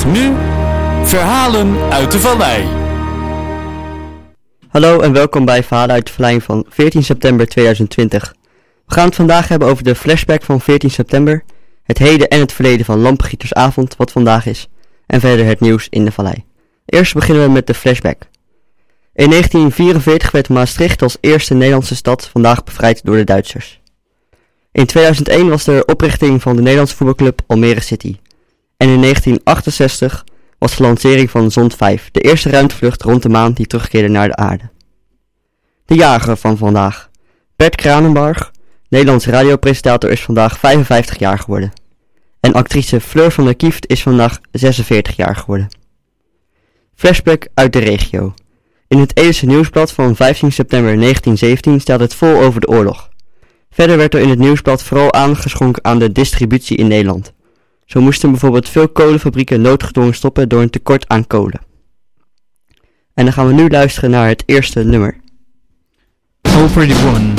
Nu, verhalen uit de vallei. Hallo en welkom bij Verhalen uit de Vallei van 14 september 2020. We gaan het vandaag hebben over de flashback van 14 september, het heden en het verleden van Lampengietersavond, wat vandaag is, en verder het nieuws in de vallei. Eerst beginnen we met de flashback. In 1944 werd Maastricht als eerste Nederlandse stad vandaag bevrijd door de Duitsers. In 2001 was de oprichting van de Nederlandse voetbalclub Almere City. En in 1968 was de lancering van Zond 5, de eerste ruimtevlucht rond de maan die terugkeerde naar de aarde. De jager van vandaag. Bert Kranenbarg, Nederlands radiopresentator, is vandaag 55 jaar geworden. En actrice Fleur van der Kieft is vandaag 46 jaar geworden. Flashback uit de regio. In het Edese Nieuwsblad van 15 september 1917 staat het vol over de oorlog. Verder werd er in het nieuwsblad vooral aangeschonken aan de distributie in Nederland. Zo moesten bijvoorbeeld veel kolenfabrieken noodgedwongen stoppen door een tekort aan kolen. En dan gaan we nu luisteren naar het eerste nummer. Oh Pretty Woman.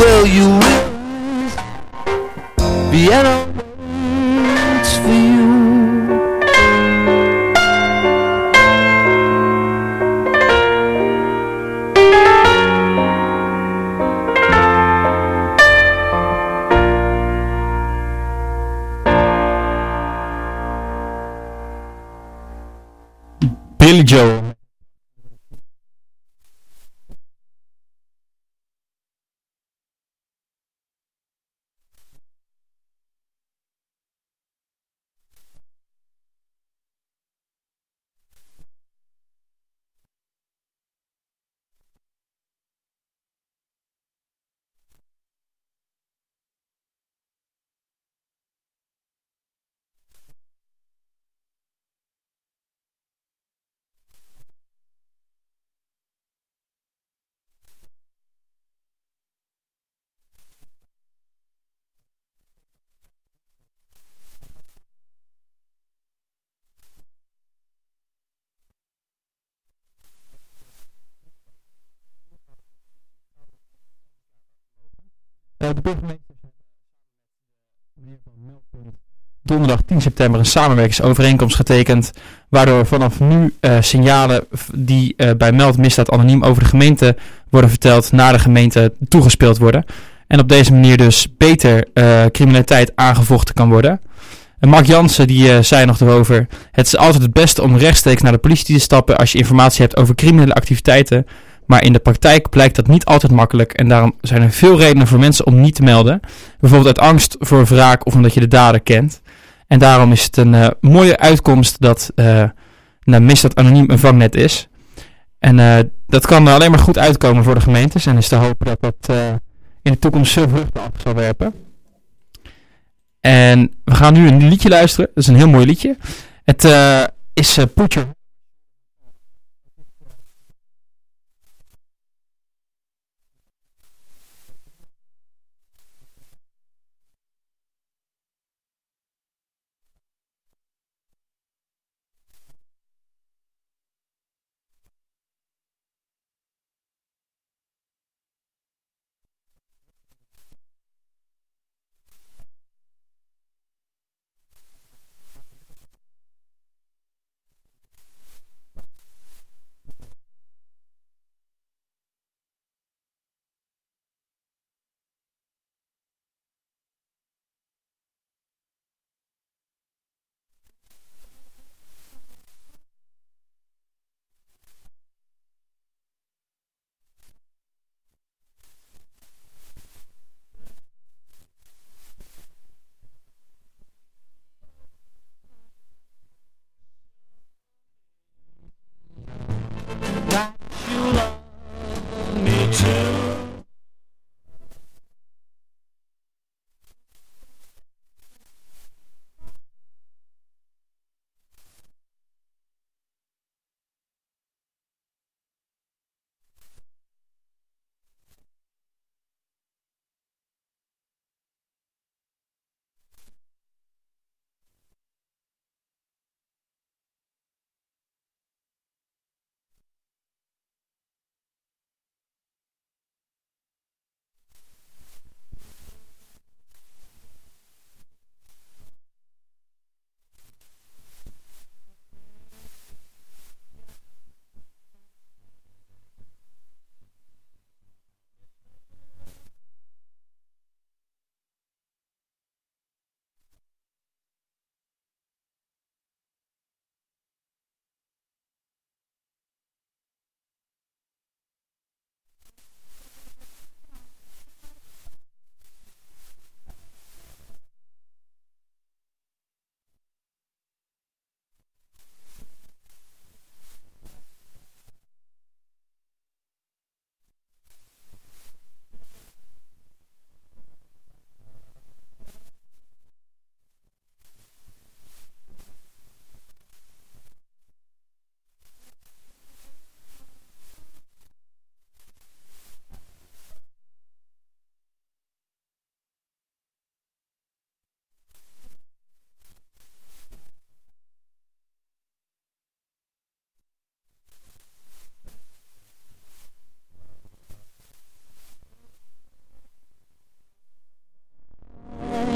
Will you Vienna waits for you. Billy Joel. De burgemeester donderdag 10 september een samenwerkingsovereenkomst getekend, waardoor vanaf nu signalen die bij Meldmisdaad Anoniem over de gemeente worden verteld naar de gemeente toegespeeld worden. En op deze manier dus beter criminaliteit aangevochten kan worden. En Mark Jansen die zei nog erover: het is altijd het beste om rechtstreeks naar de politie te stappen als je informatie hebt over criminele activiteiten. Maar in de praktijk blijkt dat niet altijd makkelijk en daarom zijn er veel redenen voor mensen om niet te melden. Bijvoorbeeld uit angst voor wraak of omdat je de dader kent. En daarom is het een mooie uitkomst dat Misdaad Anoniem een vangnet is. En dat kan alleen maar goed uitkomen voor de gemeentes en is te hopen dat dat in de toekomst veel vruchten af zal werpen. En we gaan nu een liedje luisteren. Dat is een heel mooi liedje. Het is Put Your...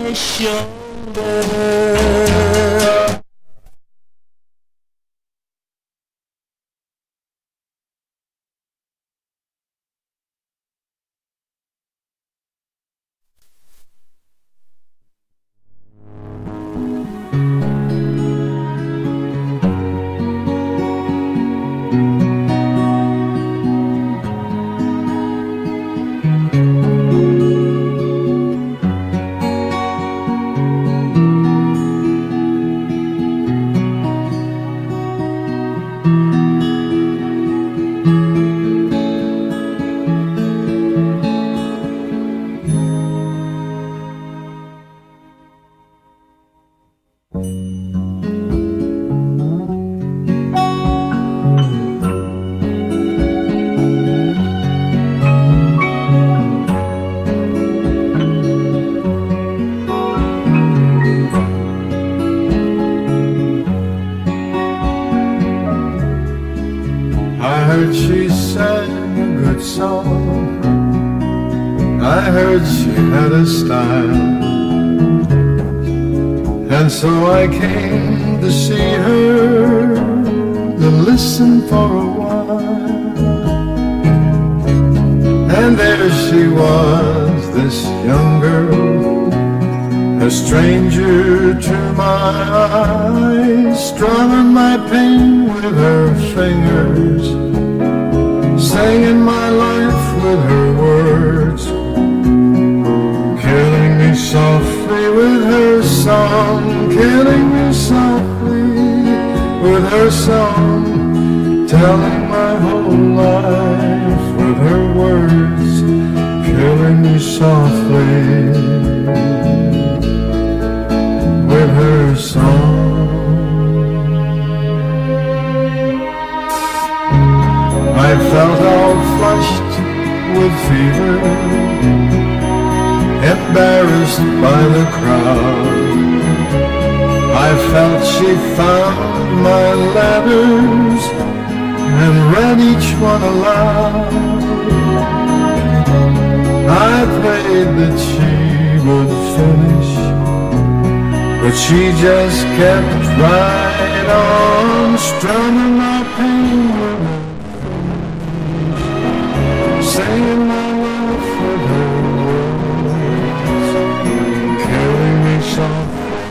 my shoulder. I heard she sang a good song. I heard she had a style. And so I came to see her, to listen for a while. And there she was, this young girl, a stranger to my eyes, strumming my pain with her fingers, singing my life with her words, killing me softly with her song, killing me softly with her song, telling my whole life with her words, killing me softly with her song. I felt all flushed with fever, embarrassed by the crowd. I felt she found my letters and read each one aloud. I prayed that she would finish, but she just kept right on, strumming my pain with her, saying my life with her words, killing me softly.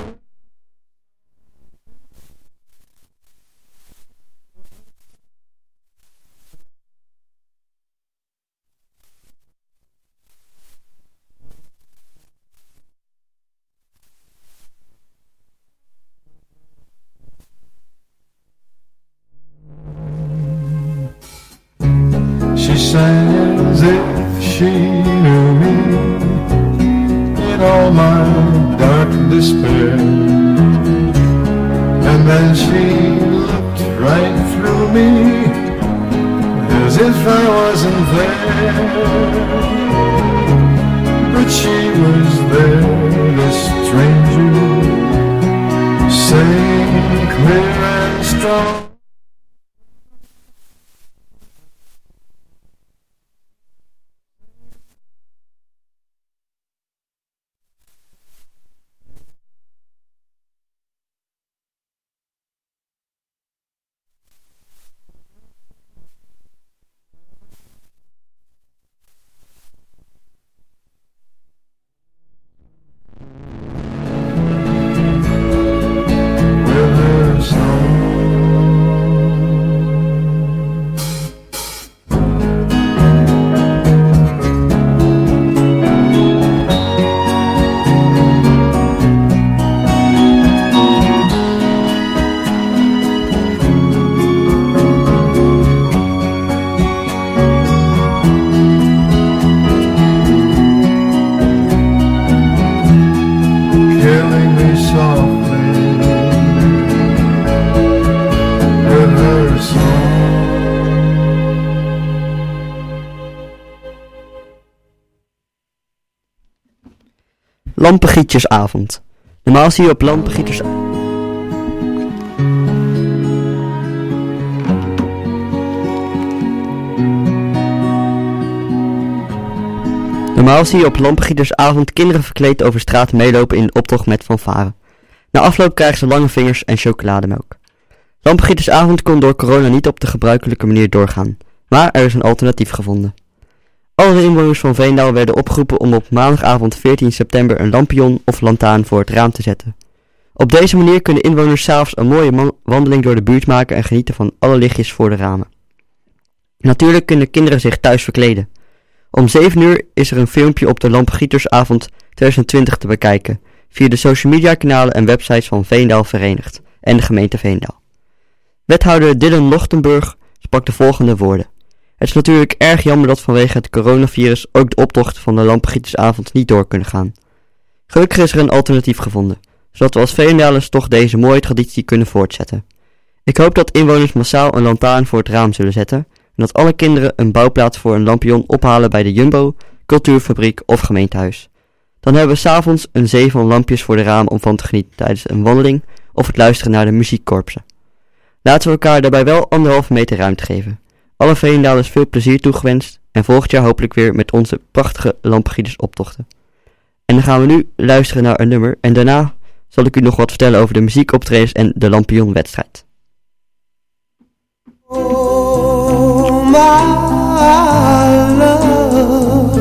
She sang as if she knew me in all my dark despair. And then she looked right through me as if I wasn't there. But she was there, this stranger, saying clear and strong, with her song. Killing me softly with her song. Lampengietersavond. Normaal zie je op lampengieters... Normaal zie je op lampengietersavond kinderen verkleed over straat meelopen in een optocht met fanfare. Na afloop krijgen ze lange vingers en chocolademelk. Lampengietersavond kon door corona niet op de gebruikelijke manier doorgaan, maar er is een alternatief gevonden. Alle inwoners van Veenendaal werden opgeroepen om op maandagavond 14 september een lampion of lantaarn voor het raam te zetten. Op deze manier kunnen inwoners 's avonds een mooie wandeling door de buurt maken en genieten van alle lichtjes voor de ramen. Natuurlijk kunnen kinderen zich thuis verkleden. Om 7 uur is er een filmpje op de Lampengietersavond 2020 te bekijken, via de social media kanalen en websites van Veenendaal Verenigd en de gemeente Veenendaal. Wethouder Dylan Lochtenburg sprak de volgende woorden. Het is natuurlijk erg jammer dat vanwege het coronavirus ook de optocht van de Lampengietersavond niet door kunnen gaan. Gelukkig is er een alternatief gevonden, zodat we als Veenendalers toch deze mooie traditie kunnen voortzetten. Ik hoop dat inwoners massaal een lantaarn voor het raam zullen zetten en dat alle kinderen een bouwplaats voor een lampion ophalen bij de Jumbo, cultuurfabriek of gemeentehuis. Dan hebben we 's avonds een zee van lampjes voor de ramen om van te genieten tijdens een wandeling of het luisteren naar de muziekkorpsen. Laten we elkaar daarbij wel 1,5 meter ruimte geven. Alle Veenendalers veel plezier toegewenst en volgend jaar hopelijk weer met onze prachtige lampengietersoptochten. En dan gaan we nu luisteren naar een nummer en daarna zal ik u nog wat vertellen over de muziekoptredens en de lampionwedstrijd. Oh, my love,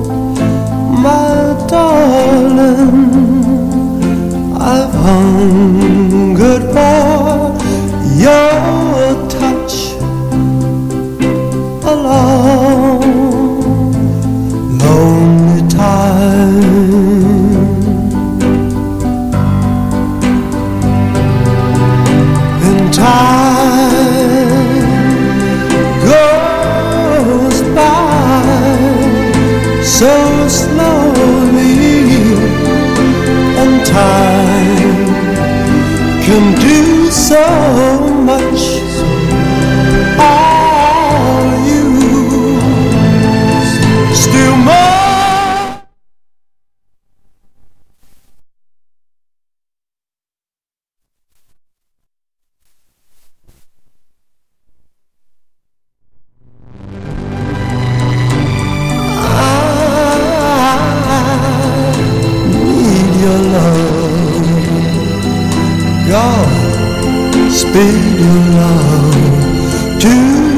my darling, I've hungered for your touch a long, lonely time. In time goes by so slowly, and time can do so much. All you still more. Speed your love to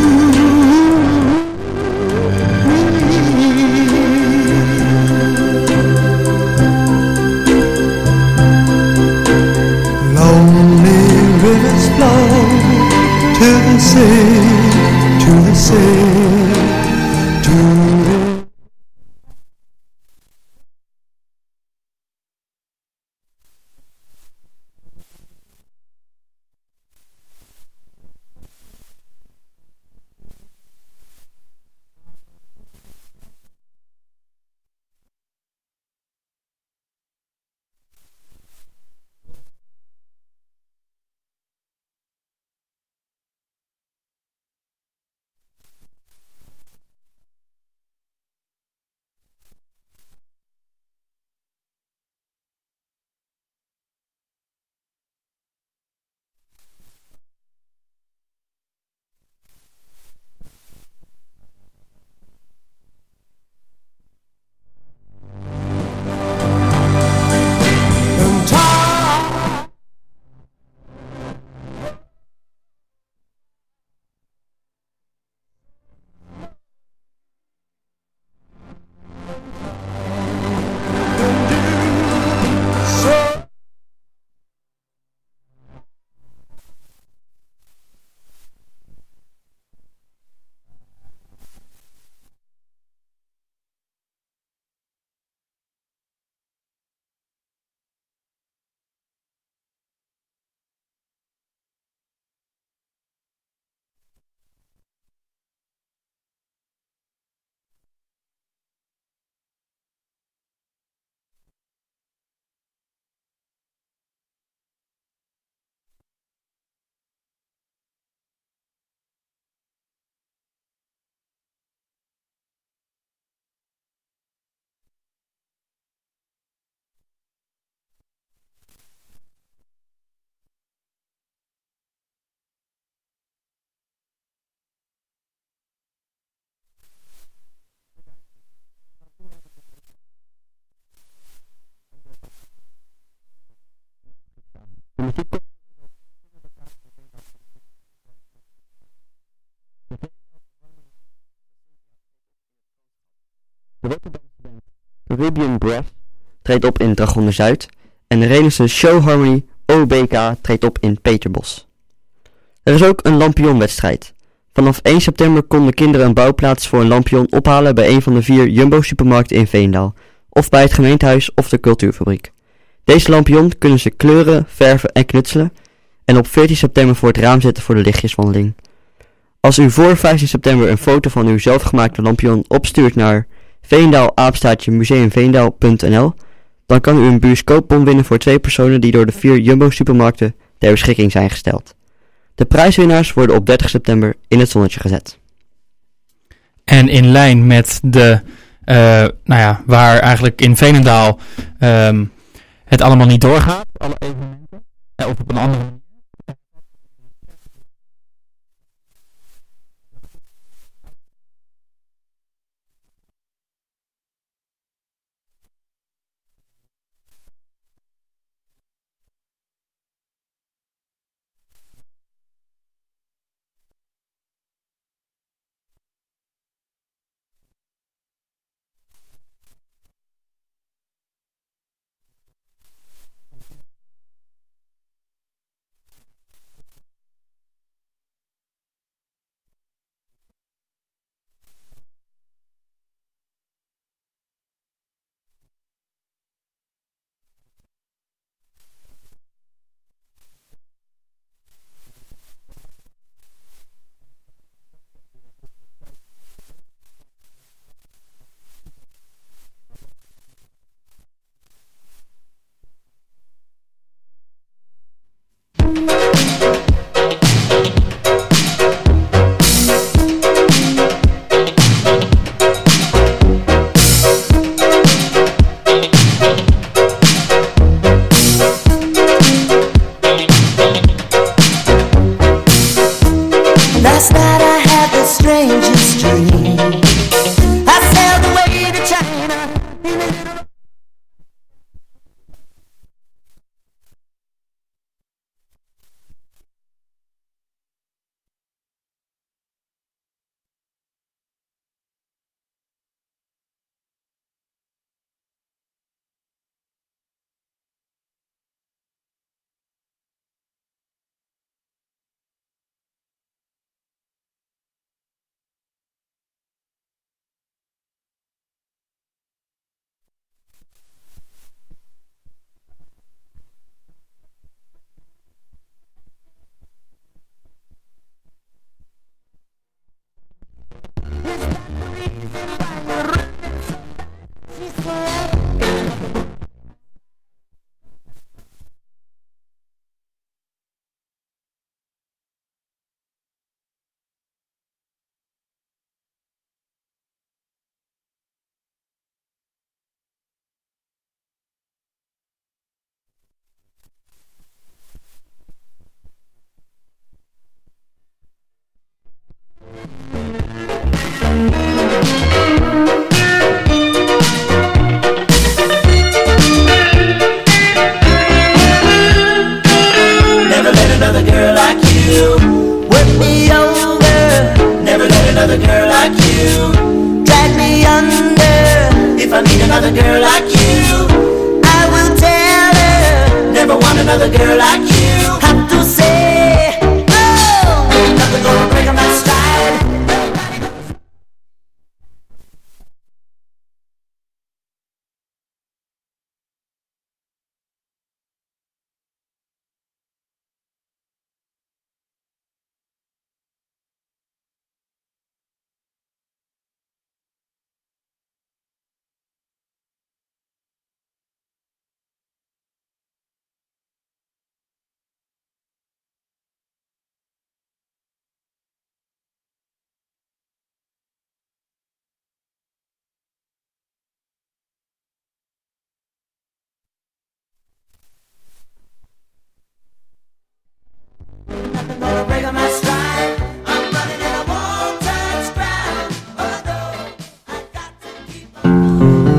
lonely rivers flow to the sea, to the sea, to the Caribbean Brass treedt op in Dragonder Zuid en de Renaissance Show Harmony OBK treedt op in Peterbos. Er is ook een lampionwedstrijd. Vanaf 1 september konden kinderen een bouwplaats voor een lampion ophalen bij een van de 4 Jumbo-supermarkten in Veenendaal, of bij het gemeentehuis of de cultuurfabriek. Deze lampion kunnen ze kleuren, verven en knutselen en op 14 september voor het raam zetten voor de lichtjeswandeling. Als u voor 15 september een foto van uw zelfgemaakte lampion opstuurt naar veendaal@museumveendaal.nl, dan kan u een bioscoopbon winnen voor 2 personen die door de 4 Jumbo-supermarkten ter beschikking zijn gesteld. De prijswinnaars worden op 30 september in het zonnetje gezet. En in lijn met de, waar eigenlijk in Veenendaal het allemaal niet doorgaat, alle evenementen, of op een andere manier.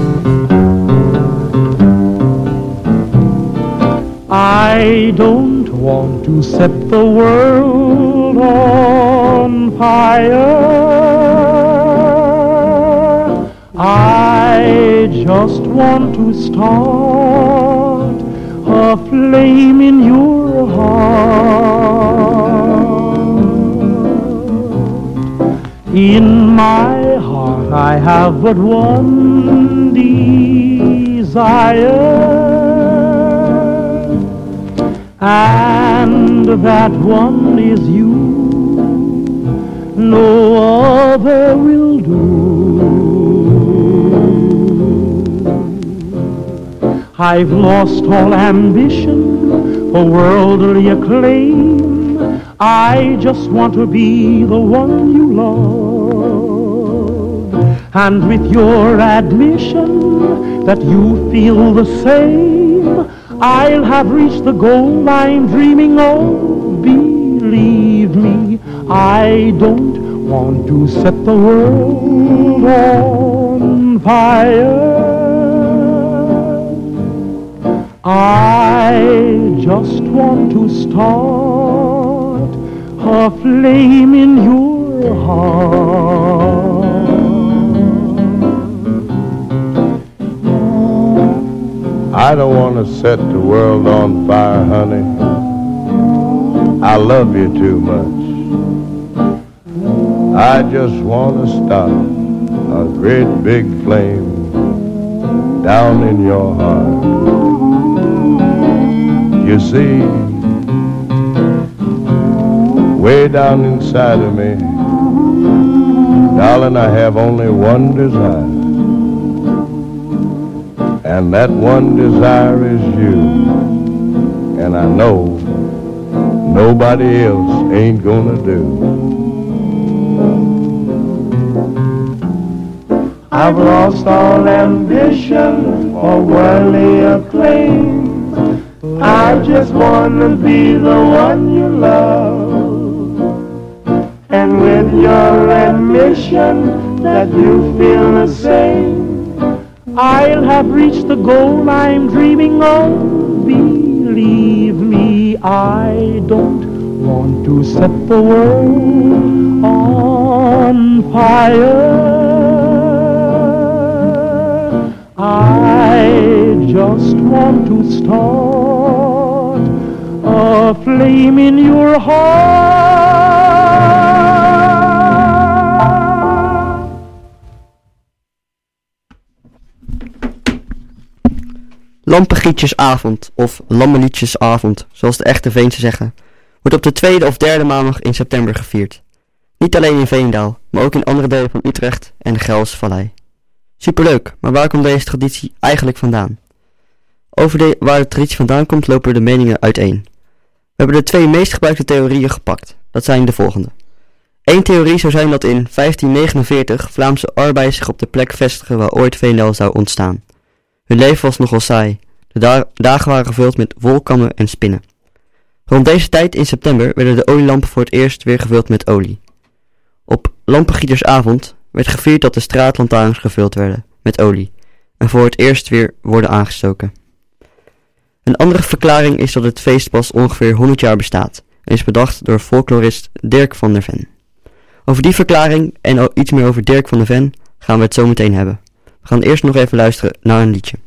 I don't want to set the world on fire. I just want to start a flame in your heart. In my heart I have but one desire, and that one is you. No other will do. I've lost all ambition for worldly acclaim. I just want to be the one you love. And with your admission that you feel the same, I'll have reached the goal I'm dreaming of. Believe me, I don't want to set the world on fire. I just want to start a flame in your heart. I don't want to set the world on fire, honey. I love you too much. I just want to start a great big flame down in your heart. You see, way down inside of me, darling, I have only one desire. And that one desire is you. And I know nobody else ain't gonna do. I've lost all ambition for worldly acclaim. I just want to be the one you love. And with your admission that you feel the same, I'll have reached the goal I'm dreaming of. Believe me, I don't want to set the world on fire. I just want to start a flame in your heart. Lampengietjesavond, of Lammeliedjesavond, zoals de echte Veense zeggen, wordt op de tweede of derde maandag in september gevierd. Niet alleen in Veenendaal, maar ook in andere delen van Utrecht en de Gelderse Vallei. Superleuk, maar waar komt deze traditie eigenlijk vandaan? Waar de traditie vandaan komt, lopen de meningen uiteen. We hebben de twee meest gebruikte theorieën gepakt. Dat zijn de volgende. Eén theorie zou zijn dat in 1549 Vlaamse arbeiders zich op de plek vestigen waar ooit Veenendaal zou ontstaan. Hun leven was nogal saai. De dagen waren gevuld met wolkammen en spinnen. Rond deze tijd in september werden de olielampen voor het eerst weer gevuld met olie. Op Lampengietersavond werd gevierd dat de straatlantaarns gevuld werden met olie en voor het eerst weer worden aangestoken. Een andere verklaring is dat het feest pas ongeveer 100 jaar bestaat en is bedacht door folklorist Dirk van der Ven. Over die verklaring en iets meer over Dirk van der Ven gaan we het zo meteen hebben. We gaan eerst nog even luisteren naar een liedje.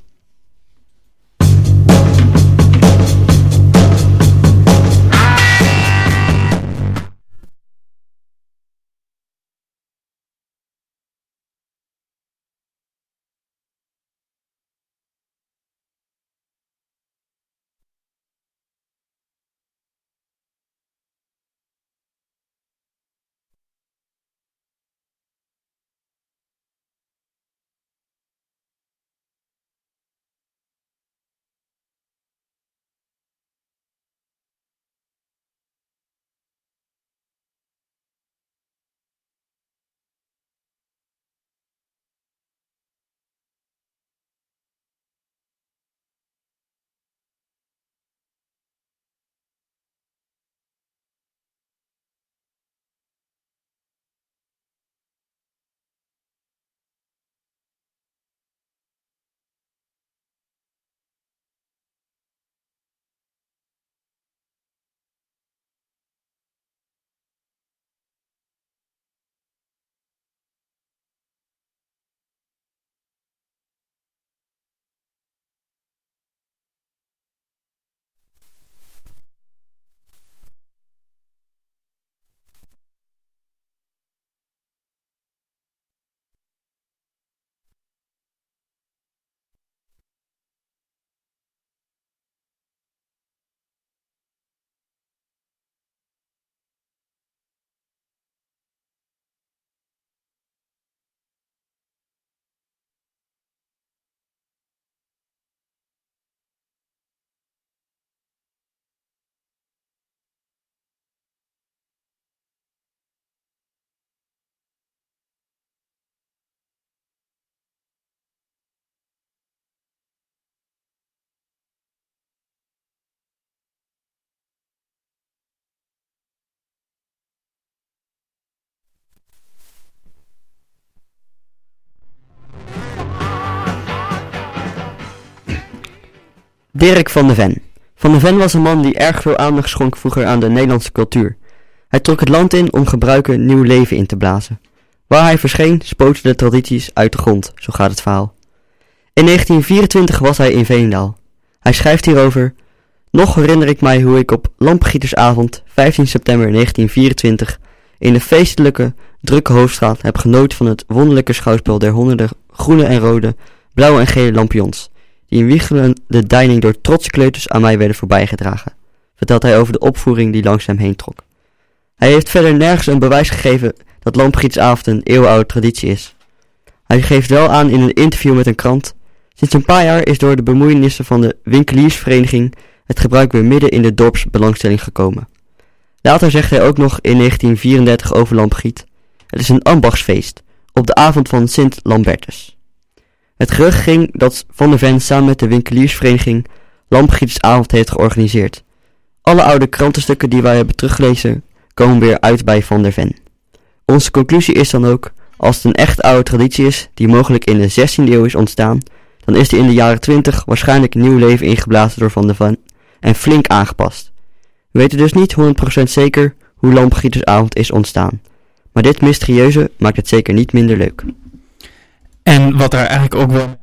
Dirk van de Ven. Van de Ven was een man die erg veel aandacht schonk vroeger aan de Nederlandse cultuur. Hij trok het land in om gebruiken nieuw leven in te blazen. Waar hij verscheen, spoten de tradities uit de grond, zo gaat het verhaal. In 1924 was hij in Veenendaal. Hij schrijft hierover: nog herinner ik mij hoe ik op Lampengietersavond 15 september 1924 in de feestelijke, drukke Hoofdstraat heb genoten van het wonderlijke schouwspel der honderden groene en rode, blauwe en gele lampions, die in wiegelende deining door trotse kleuters aan mij werden voorbijgedragen, vertelt hij over de opvoering die langs hem heen trok. Hij heeft verder nergens een bewijs gegeven dat Lampengietersavond een eeuwenoude traditie is. Hij geeft wel aan in een interview met een krant: sinds een paar jaar is door de bemoeienissen van de winkeliersvereniging het gebruik weer midden in de dorpsbelangstelling gekomen. Later zegt hij ook nog in 1934 over Lampegiet: het is een ambachtsfeest, op de avond van Sint Lambertus. Het gerucht ging dat Van der Ven samen met de winkeliersvereniging Lampengietersavond heeft georganiseerd. Alle oude krantenstukken die wij hebben teruggelezen komen weer uit bij Van der Ven. Onze conclusie is dan ook: als het een echt oude traditie is die mogelijk in de 16e eeuw is ontstaan, dan is die in de jaren 20 waarschijnlijk nieuw leven ingeblazen door Van der Ven en flink aangepast. We weten dus niet 100% zeker hoe Lampengietersavond is ontstaan. Maar dit mysterieuze maakt het zeker niet minder leuk. En wat er eigenlijk ook wel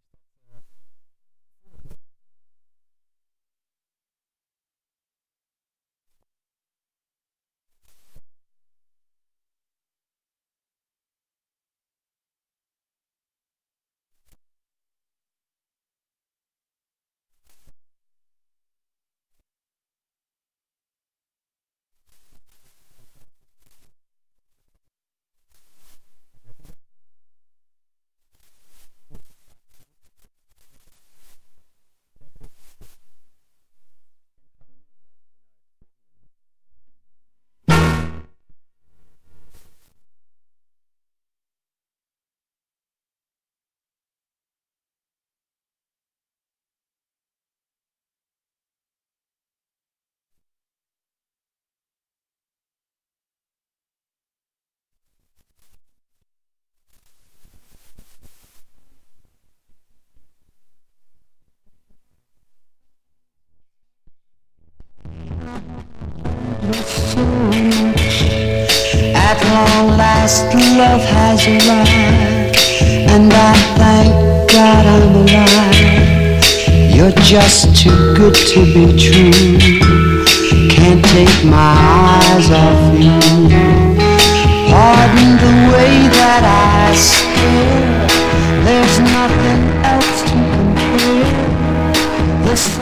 At long last love has arrived, and I thank God I'm alive. You're just too good to be true. Can't take my eyes off you. Pardon the way that I stare. There's nothing else to compare. This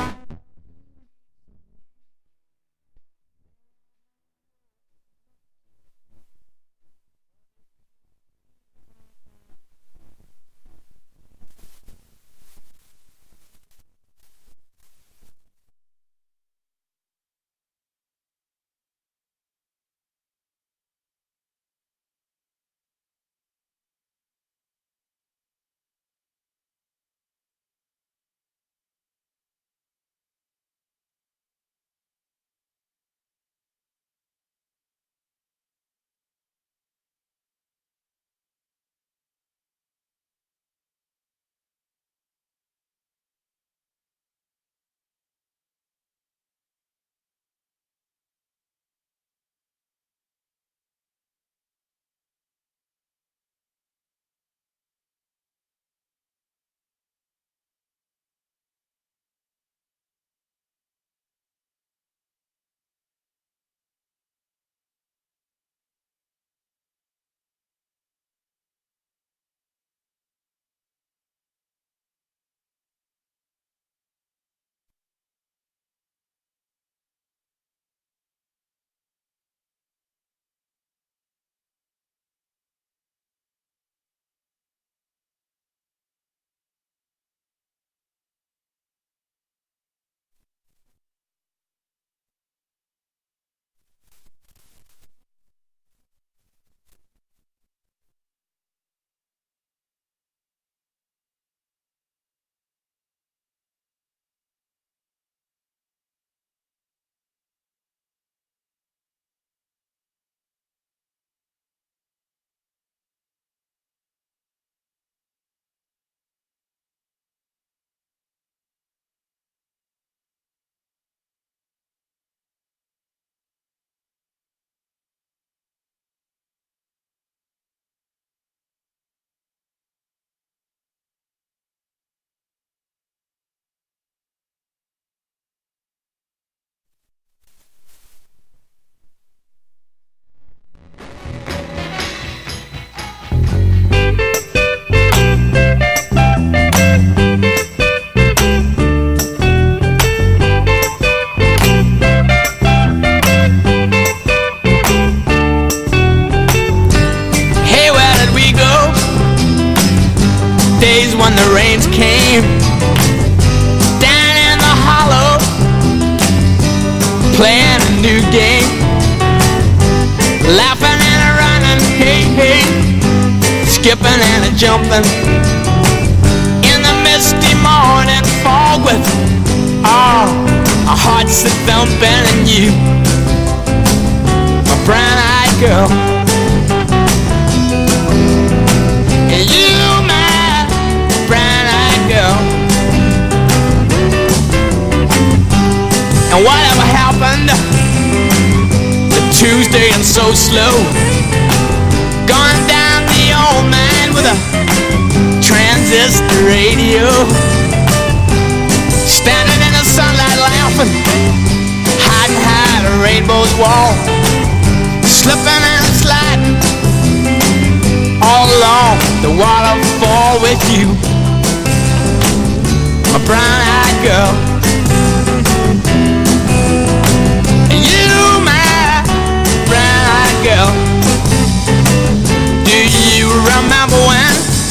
skipping and a jumping in the misty morning fog with our hearts a thumping and you, my brown-eyed girl. And you, my brown-eyed girl. And whatever happened to Tuesday and so slow, going down the old man with a transistor radio, standing in the sunlight laughing, hiding behind a rainbow's wall, slipping and sliding all along the waterfall with you, my brown-eyed girl. And you, my brown-eyed girl. Do you remember when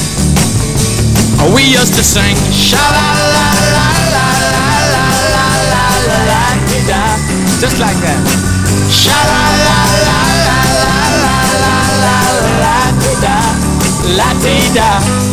we used to sing sha-la-la-la-la-la-la-la-la-la-la-la-la-la, just like that. Sha-la-la-la-la-la-la-la-la-la-la-la-la-la.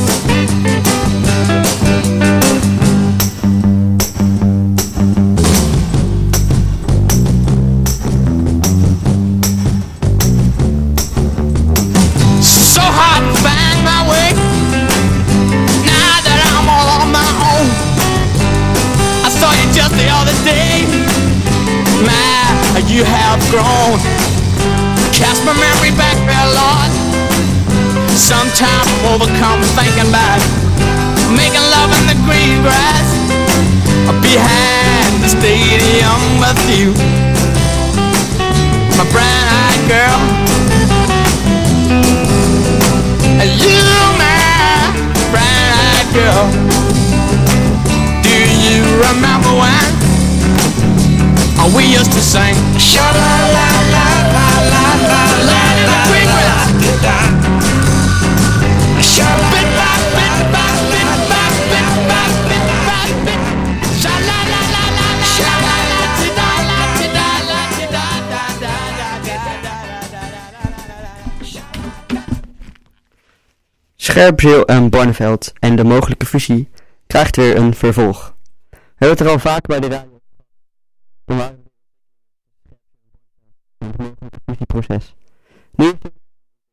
So hard to find my way now that I'm all on my own. I saw you just the other day. My, you have grown. Cast my memory back there, Lord. Sometimes I'm overcome thinking about making love in the green grass behind the stadium with you, my brown-eyed girl. You, my brown-eyed girl. Do you remember when we used to sing sha-la-la-la-la-la-la-la in the green grass? Scherpenzeel en Barneveld en de mogelijke fusie krijgt weer een vervolg. We hebben het er al vaak bij de radio over het mogelijke fusieproces. Nu is het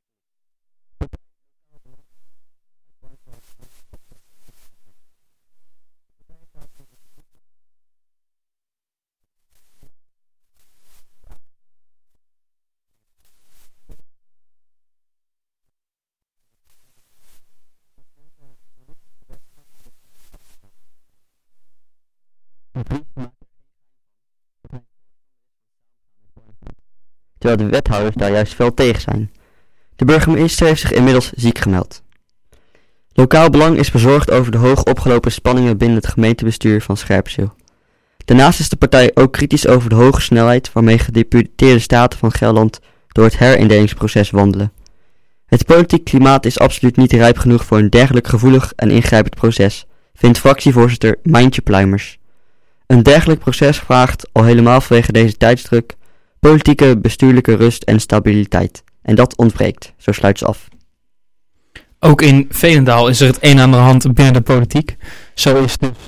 terwijl de wethouders daar juist fel tegen zijn. De burgemeester heeft zich inmiddels ziek gemeld. Lokaal Belang is bezorgd over de hoog opgelopen spanningen binnen het gemeentebestuur van Scherpenzeel. Daarnaast is de partij ook kritisch over de hoge snelheid waarmee gedeputeerde staten van Gelderland door het herindelingsproces wandelen. Het politiek klimaat is absoluut niet rijp genoeg voor een dergelijk gevoelig en ingrijpend proces, vindt fractievoorzitter Mijntje Pluimers. Een dergelijk proces vraagt, al helemaal vanwege deze tijdsdruk, politieke, bestuurlijke rust en stabiliteit. En dat ontbreekt, zo sluit ze af. Ook in Veenendaal is er het een aan de hand binnen de politiek. Zo is dus...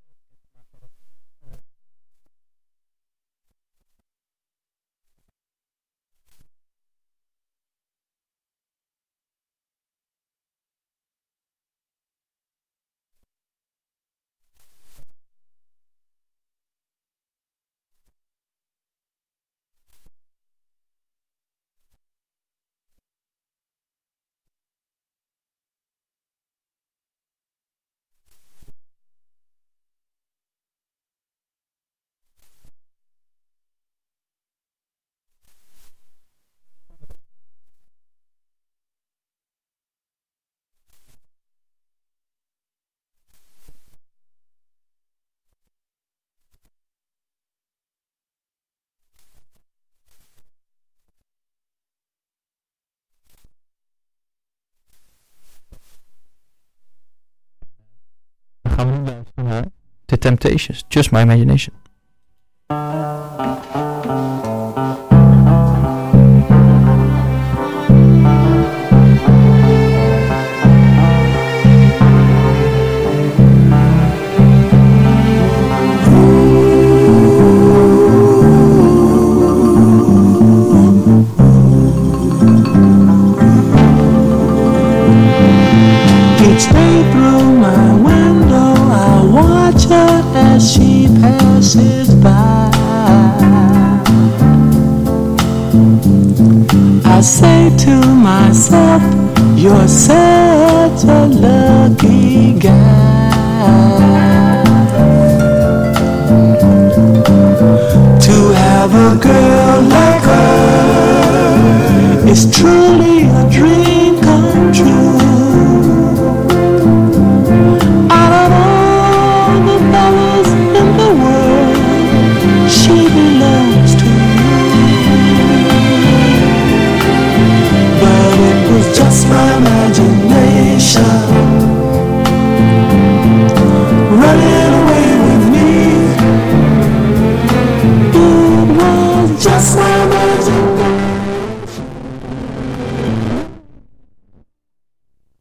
gaan we nu luisteren naar The Temptations, Just My Imagination. passes by. I say to myself, you're such a lucky guy. To have a girl like her is truly a dream come true. Out of all the fellas in the world, she belongs to you. But it was just my imagination running away with me. It was just my imagination.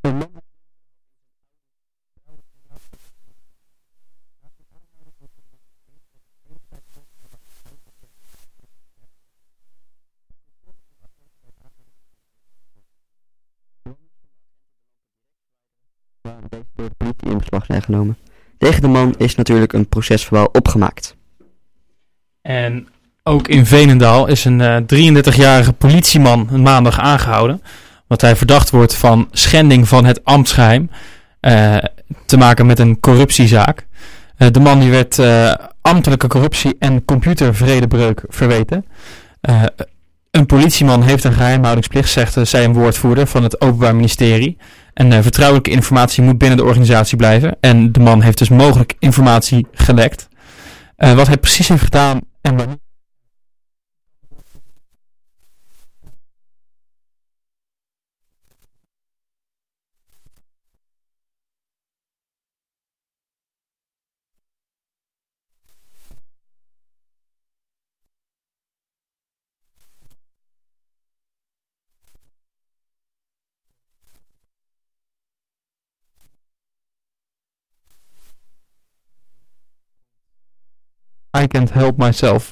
door de politie in beslag zijn genomen. Tegen de man is natuurlijk een procesverbaal opgemaakt. En ook in Veenendaal is een 33-jarige politieman maandag aangehouden. Want hij verdacht wordt van schending van het ambtsgeheim. Te maken met een corruptiezaak. De man die werd ambtelijke corruptie en computervredebreuk verweten. Een politieman heeft een geheimhoudingsplicht, zei een woordvoerder van het Openbaar Ministerie. En vertrouwelijke informatie moet binnen de organisatie blijven. En de man heeft dus mogelijk informatie gelekt. Wat hij precies heeft gedaan en wanneer. I can't help myself.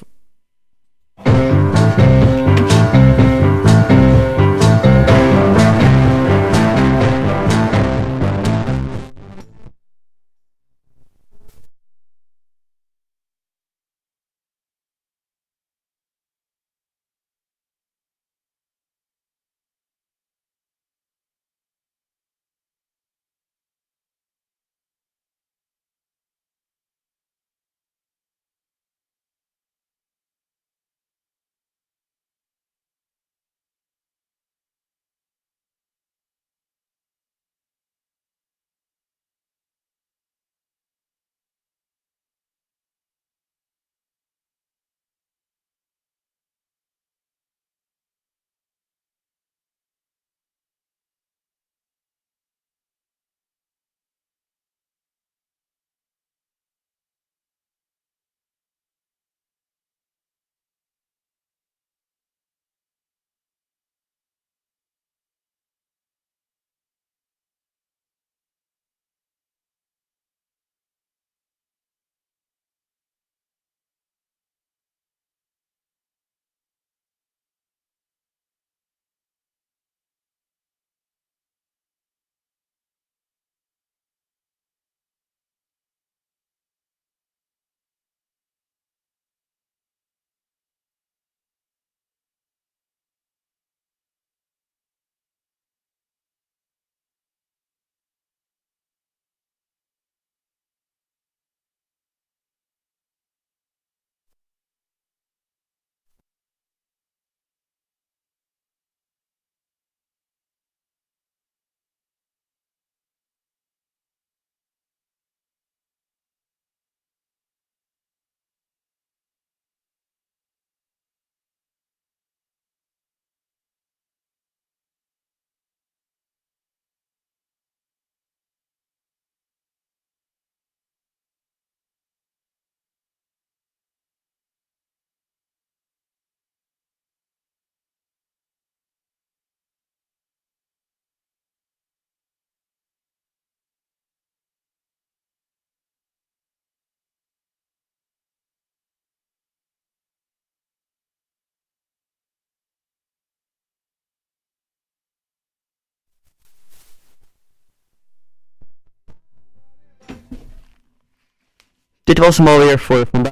Dit was hem alweer voor vandaag.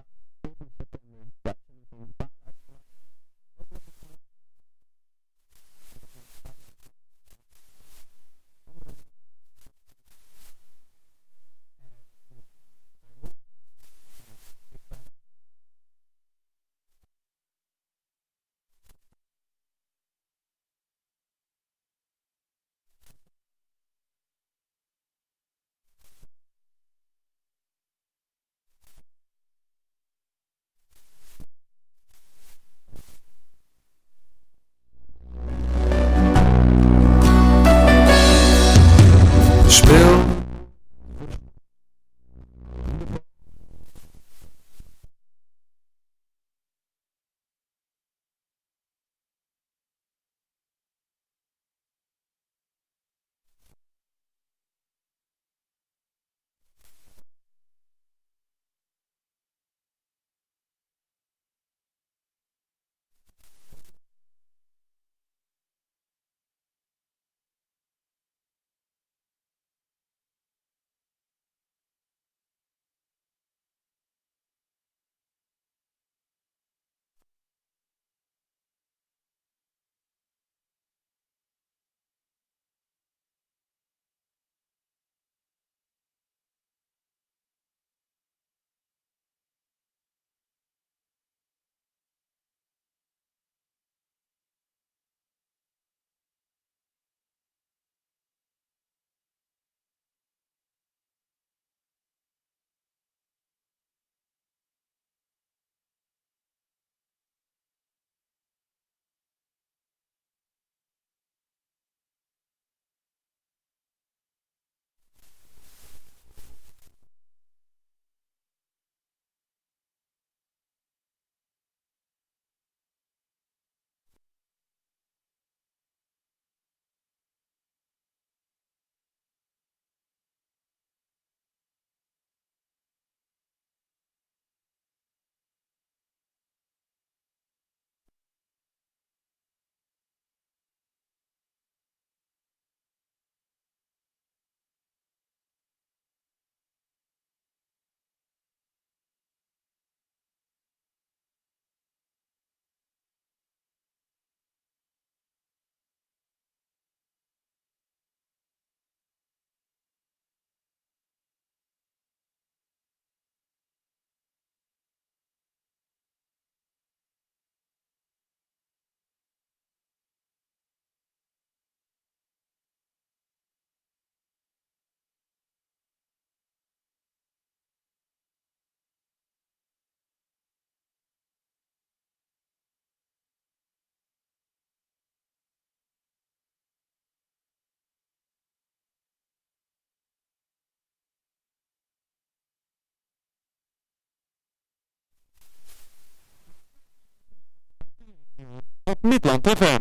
Midland FM.